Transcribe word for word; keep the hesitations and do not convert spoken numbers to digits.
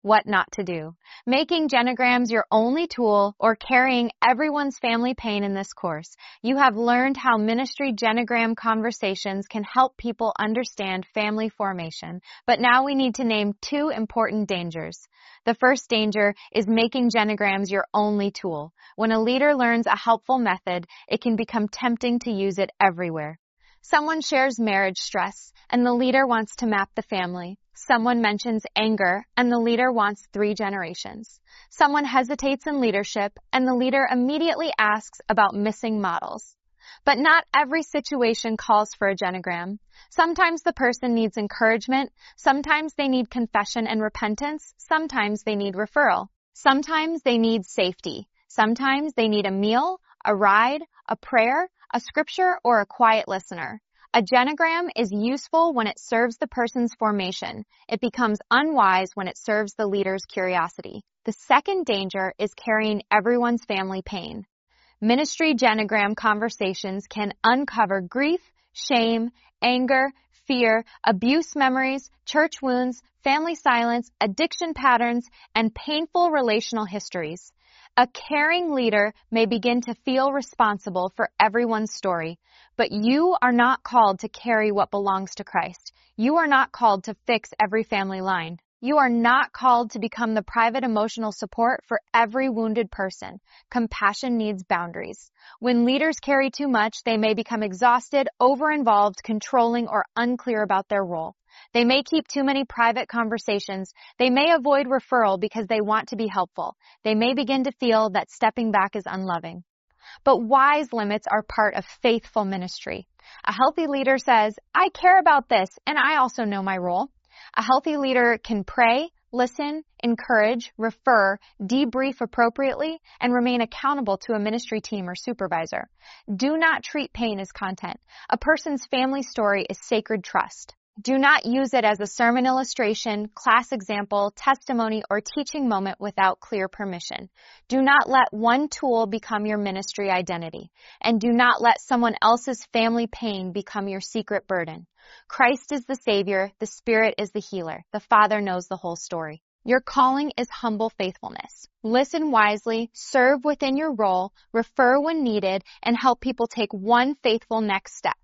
What not to do. Making genograms your only tool or carrying everyone's family pain in this course, you have learned how ministry genogram conversations can help people understand family formation. But now we need to name two important dangers. The first danger is making genograms your only tool. When a leader learns a helpful method, it can become tempting to use it everywhere. Someone shares marriage stress, and the leader wants to map the family. Someone mentions anger, and the leader wants three generations. Someone hesitates in leadership, and the leader immediately asks about missing models. But not every situation calls for a genogram. Sometimes the person needs encouragement, sometimes they need confession and repentance, sometimes they need referral. Sometimes they need safety. Sometimes they need a meal, a ride, a prayer, a scripture, or a quiet listener. A genogram is useful when it serves the person's formation. It becomes unwise when it serves the leader's curiosity. The second danger is carrying everyone's family pain. Ministry genogram conversations can uncover grief, shame, anger, fear, abuse memories, church wounds, family silence, addiction patterns, and painful relational histories. A caring leader may begin to feel responsible for everyone's story, but you are not called to carry what belongs to Christ. You are not called to fix every family line. You are not called to become the private emotional support for every wounded person. Compassion needs boundaries. When leaders carry too much, they may become exhausted, over-involved, controlling, or unclear about their role. They may keep too many private conversations. They may avoid referral because they want to be helpful. They may begin to feel that stepping back is unloving. But wise limits are part of faithful ministry. A healthy leader says, I care about this, and I also know my role. A healthy leader can pray, listen, encourage, refer, debrief appropriately, and remain accountable to a ministry team or supervisor. Do not treat pain as content. A person's family story is sacred trust. Do not use it as a sermon illustration, class example, testimony, or teaching moment without clear permission. Do not let one tool become your ministry identity. And do not let someone else's family pain become your secret burden. Christ is the Savior, the Spirit is the healer. The Father knows the whole story. Your calling is humble faithfulness. Listen wisely, serve within your role, refer when needed, and help people take one faithful next step.